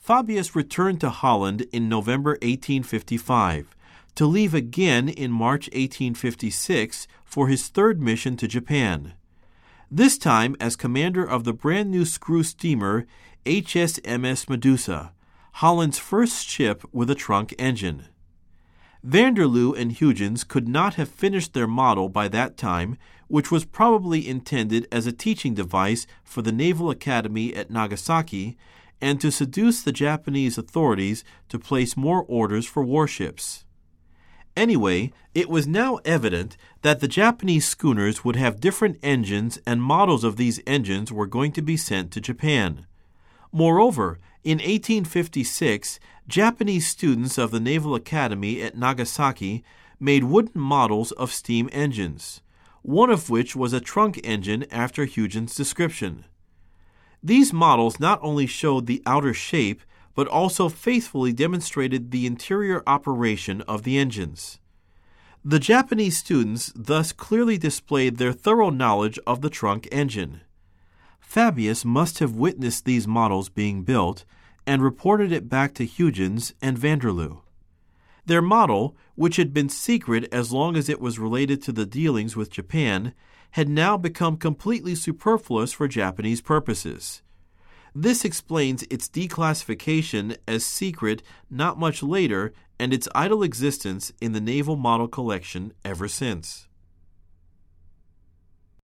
Fabius returned to Holland in November 1855, to leave again in March 1856 for his third mission to Japan. This time as commander of the brand new screw steamer HSMS Medusa, Holland's first ship with a trunk engine. Vanderloo and Huygens could not have finished their model by that time, which was probably intended as a teaching device for the Naval Academy at Nagasaki and to seduce the Japanese authorities to place more orders for warships. Anyway, it was now evident that the Japanese schooners would have different engines and models of these engines were going to be sent to Japan. Moreover, in 1856, Japanese students of the Naval Academy at Nagasaki made wooden models of steam engines, one of which was a trunk engine after Huygens' description. These models not only showed the outer shape, but also faithfully demonstrated the interior operation of the engines. The Japanese students thus clearly displayed their thorough knowledge of the trunk engine. Fabius must have witnessed these models being built and reported it back to Huygens and Vanderloo. Their model, which had been secret as long as it was related to the dealings with Japan, had now become completely superfluous for Japanese purposes. This explains its declassification as secret not much later and its idle existence in the Naval Model Collection ever since.